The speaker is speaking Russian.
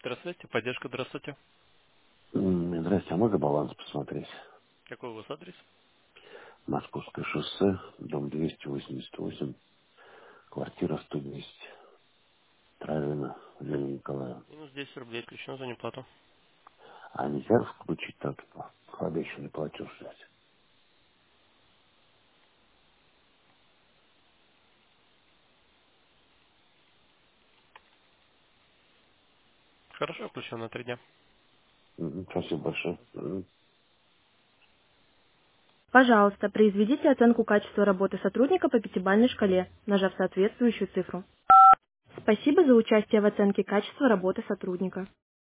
Здравствуйте, поддержка, здравствуйте. Здрасте, а можно баланс посмотреть? Какой у вас адрес? Московское шоссе, дом 288, квартира 110, Травина, Лена Николаевна. Минус 10 рублей, включено за неплату. А нельзя включить так входящий платеж взять? Хорошо, включено на 3 дня. Спасибо большое. Пожалуйста, произведите оценку качества работы сотрудника по пятибалльной шкале, нажав соответствующую цифру. Спасибо за участие в оценке качества работы сотрудника.